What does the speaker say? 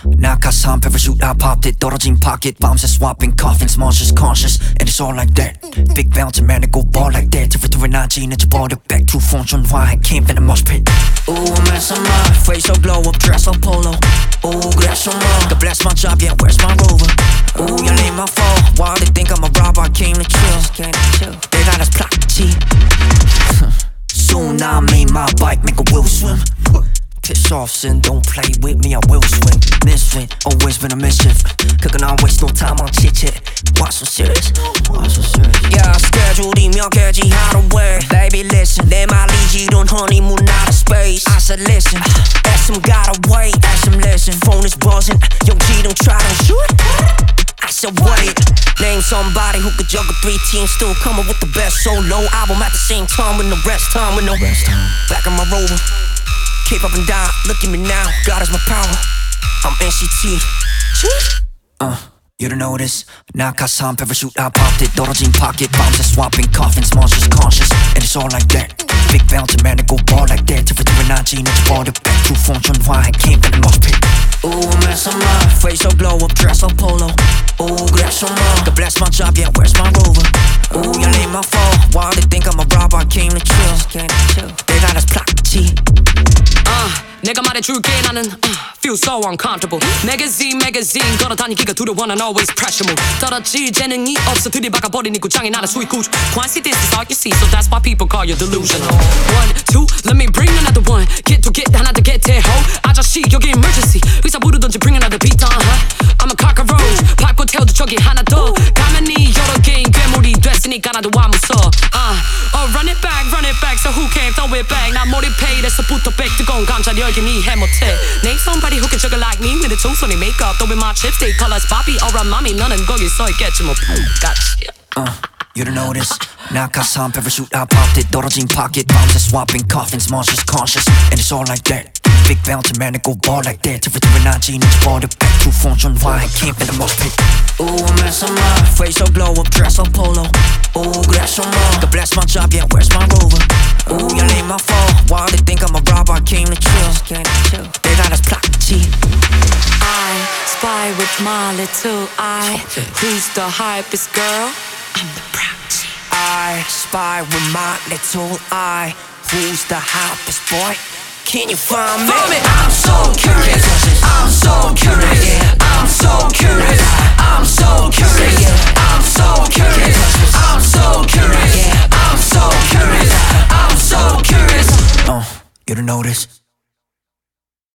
낙하산 parachute I popped it 떨어진 pocket 밤새 swapping coffins Monsters conscious and it's all like that Big bounce man it go ball like that territory 나 지내져버려 back to phone 전화해 camp in a mosh pit Ooh I'm messing my face so glow up dress up polo Ooh 그래서 뭐 God bless my job yeah where's my rover Ooh 열린 my phone Why they think I'm a robber I came to chill 내가 다시 플락지 Soon I made my bike make a wheel swim Piss off son don't play with me I will swing Misfit always been a mischief 그건 I waste no time on chit chat Why so serious? Why so serious? Yeah 스케줄이 몇 개지 하루에 Baby listen 내 말이지 don't honeymoon out of space I said listen ask him gotta wait ask him listen phone is buzzing 용기 don't try to shoot I said wait Name somebody who could juggle 3 teams Still coming with the best solo album At the same time with no rest time with no rest time Back on my rover Keep up and down, look at me now God is my power I'm NCT You don't know this 낙하산 parachute I popped it 떨어진 pocket bombs and swapping coffins Monsters conscious and it's all like that Big bounce man it go ball like that territory 나 지내져버려 back to phone 전화해 camp in a mosh pit Ooh I'm messing my face so glow up dress up polo Ooh 그래서 뭐 God bless my job yeah where's my rover Ooh 열린 my phone Why they think I'm a robber I came to chill 내가 다시 플락지 내가 말해줄게 나는 feel so uncomfortable magazine 걸어다니기가 두려워 난 always pressure move 떨어질 재능이 없어 들이박아버린 이 구장에 나는 수익구조 관시 this is all you see so that's why people call you delusional 1, 2 let me bring another one get to get 하나 더 get it ho 아저씨 여기 emergency 의사 부르던지 bring another beat I'm a cockroach 밟고 태워도 저기 하나 더 가만히 여러 개인 괴물이 됐으니까 나도 안 무서워 run it back so who can't throw it back 나 몰입해 이래서부터 백 뜨거운 감자를 열긴 이해 못해 Name somebody who can juggle like me with a two Sony makeup throwing my chipstick colors Bobby or mommy 너는 거기 서 있겠지 뭐 gotcha You don't know this 낙하산 parachute I popped it 떨어진 pocket bombs and swapping coffins Monsters conscious and it's all like that Big bounce man it go ball like that territory 나 지내져버려 back to phone 전화해 camp in a mosh pit Ooh I'm messing my face so glow up dress up polo Ooh 그래서 뭐 God bless my job yeah where's my rover Ooh 열린 my phone Why they think I'm a robber I came to chill 내가 다시 플락지 I spy with my little eye Who's the hypest girl? I'm the prodigy I spy with my little eye Who's the hottest boy? Can you find me? I'm so curious I'm so curious I'm so curious I'm so curious I'm so curious I'm so curious I'm so curious I'm so curious You don't know this